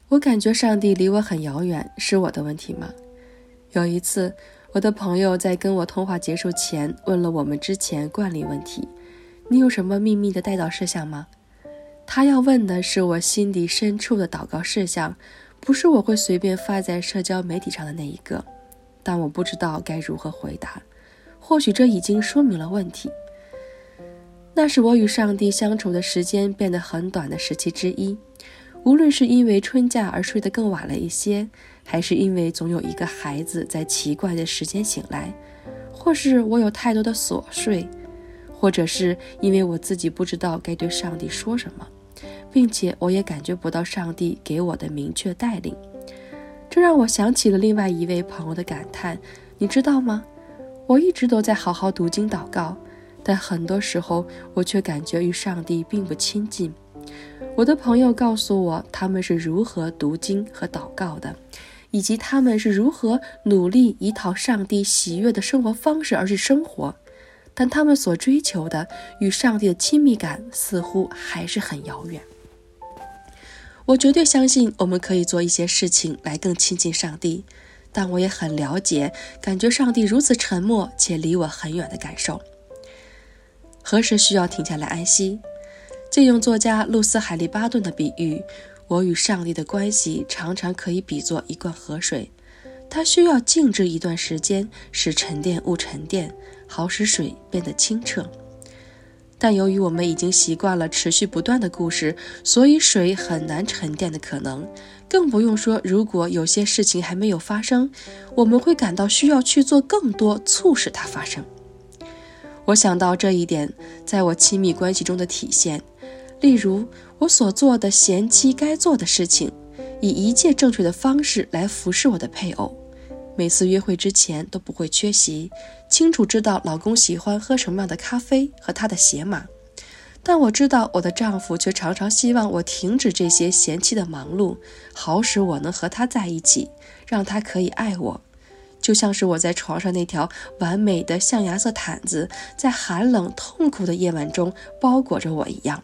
我感觉上帝离我很遥远，是我的问题吗？有一次，我的朋友在跟我通话结束前问了我们之前惯例问题：你有什么秘密的带祷事项吗？他要问的是我心底深处的祷告事项，不是我会随便发在社交媒体上的那一个。但我不知道该如何回答，或许这已经说明了问题。那是我与上帝相处的时间变得很短的时期之一，无论是因为春假而睡得更晚了一些，还是因为总有一个孩子在奇怪的时间醒来，或是我有太多的琐碎，或者是因为我自己不知道该对上帝说什么，并且我也感觉不到上帝给我的明确带领。这让我想起了另外一位朋友的感叹，你知道吗？我一直都在好好读经祷告，但很多时候我却感觉与上帝并不亲近。我的朋友告诉我他们是如何读经和祷告的，以及他们是如何努力依讨上帝喜悦的生活方式而去生活，但他们所追求的与上帝的亲密感似乎还是很遥远。我绝对相信我们可以做一些事情来更亲近上帝，但我也很了解感觉上帝如此沉默且离我很远的感受。何时需要停下来安息？借用作家露丝·海利巴顿的比喻，我与上帝的关系常常可以比作一罐河水，它需要静置一段时间，使沉淀物沉淀，好使水变得清澈。但由于我们已经习惯了持续不断的故事，所以水很难沉淀的可能，更不用说如果有些事情还没有发生，我们会感到需要去做更多促使它发生。我想到这一点在我亲密关系中的体现，例如我所做的贤妻该做的事情，以一切正确的方式来服侍我的配偶，每次约会之前都不会缺席，清楚知道老公喜欢喝什么样的咖啡和他的鞋码。但我知道我的丈夫却常常希望我停止这些贤妻的忙碌，好使我能和他在一起，让他可以爱我，就像是我在床上那条完美的象牙色毯子在寒冷痛苦的夜晚中包裹着我一样。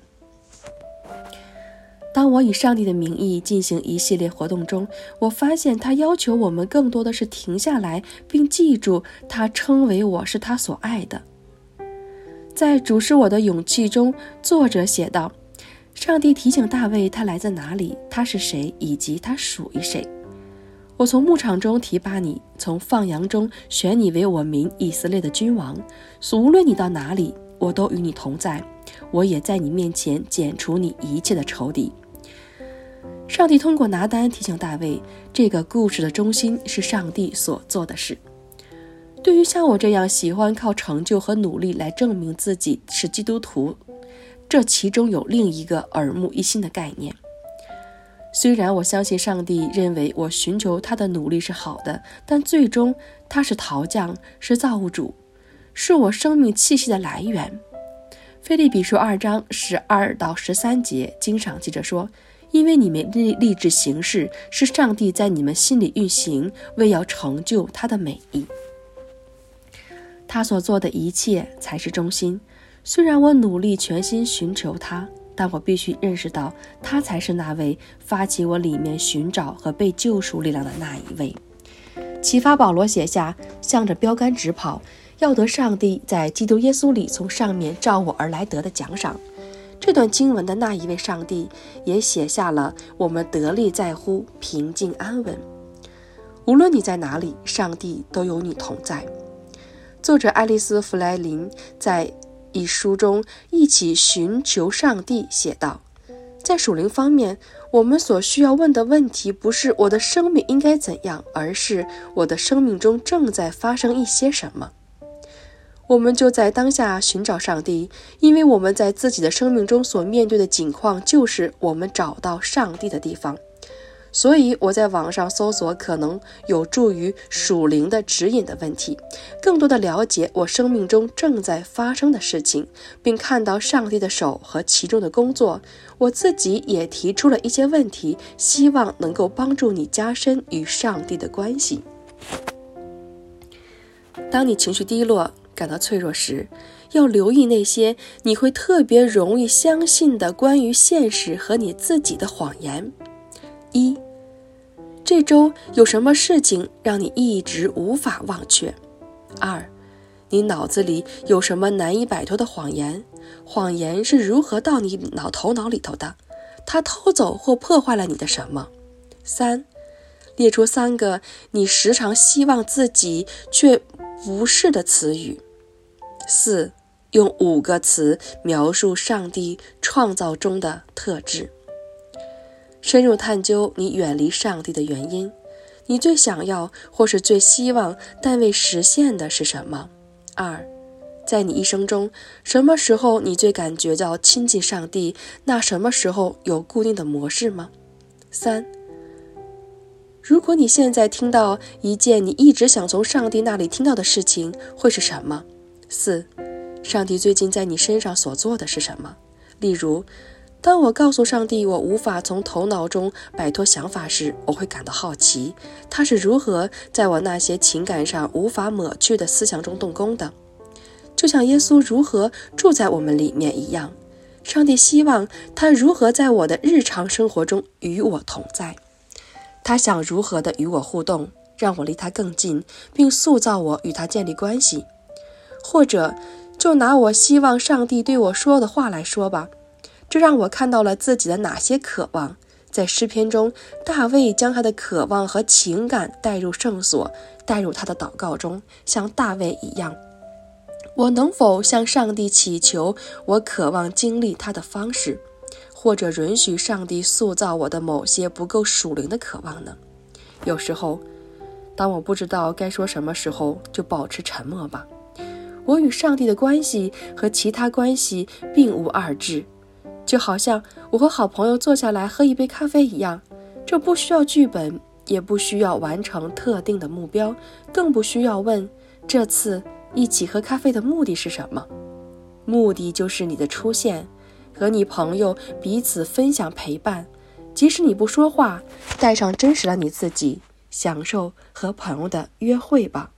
当我以上帝的名义进行一系列活动中，我发现他要求我们更多的是停下来，并记住他称为我是他所爱的。在主是我的勇气中，作者写道，上帝提醒大卫他来自哪里，他是谁，以及他属于谁。我从牧场中提拔你，从放羊中选你为我民以色列的君王，无论你到哪里，我都与你同在，我也在你面前剪除你一切的仇敌。上帝通过拿单提醒大卫，这个故事的中心是上帝所做的事。对于像我这样喜欢靠成就和努力来证明自己是基督徒，这其中有另一个耳目一新的概念。虽然我相信上帝认为我寻求他的努力是好的，但最终他是陶匠，是造物主，是我生命气息的来源。腓立比书2章12到13节经上记着说，因为你们立志行事，是上帝在你们心里运行，为要成就他的美意。他所做的一切才是中心。虽然我努力全心寻求他，但我必须认识到他才是那位发起我里面寻找和被救赎力量的那一位。启发保罗写下，向着标杆直跑，要得上帝在基督耶稣里从上面照我而来得的奖赏。这段经文的那一位上帝也写下了我们得力在乎平静安稳。无论你在哪里，上帝都有你同在。作者爱丽丝·弗莱林在一书中一起寻求上帝写道，在属灵方面，我们所需要问的问题不是我的生命应该怎样，而是我的生命中正在发生一些什么。我们就在当下寻找上帝，因为我们在自己的生命中所面对的境况就是我们找到上帝的地方。所以我在网上搜索可能有助于属灵的指引的问题，更多的了解我生命中正在发生的事情，并看到上帝的手和其中的工作。我自己也提出了一些问题，希望能够帮助你加深与上帝的关系。当你情绪低落，感到脆弱时，要留意那些你会特别容易相信的关于现实和你自己的谎言。1. 这周有什么事情让你一直无法忘却？2，你脑子里有什么难以摆脱的谎言？谎言是如何到你头脑里头的？它偷走或破坏了你的什么？3，列出3个你时常希望自己却不是的词语。4，用5个词描述上帝创造中的特质。深入探究你远离上帝的原因，你最想要或是最希望但未实现的是什么？2，在你一生中，什么时候你最感觉到亲近上帝？那什么时候有固定的模式吗？3，如果你现在听到一件你一直想从上帝那里听到的事情，会是什么？4，上帝最近在你身上所做的是什么？例如，当我告诉上帝我无法从头脑中摆脱想法时，我会感到好奇，他是如何在我那些情感上无法抹去的思想中动工的。就像耶稣如何住在我们里面一样，上帝希望他如何在我的日常生活中与我同在。他想如何的与我互动，让我离他更近，并塑造我与他建立关系。或者就拿我希望上帝对我说的话来说吧，这让我看到了自己的哪些渴望。在诗篇中，大卫将他的渴望和情感带入圣所，带入他的祷告中，像大卫一样。我能否向上帝祈求我渴望经历他的方式，或者允许上帝塑造我的某些不够属灵的渴望呢？有时候，当我不知道该说什么时候，就保持沉默吧。我与上帝的关系和其他关系并无二致，就好像我和好朋友坐下来喝一杯咖啡一样，这不需要剧本，也不需要完成特定的目标，更不需要问这次一起喝咖啡的目的是什么。目的就是你的出现，和你朋友彼此分享陪伴，即使你不说话，带上真实的你自己，享受和朋友的约会吧。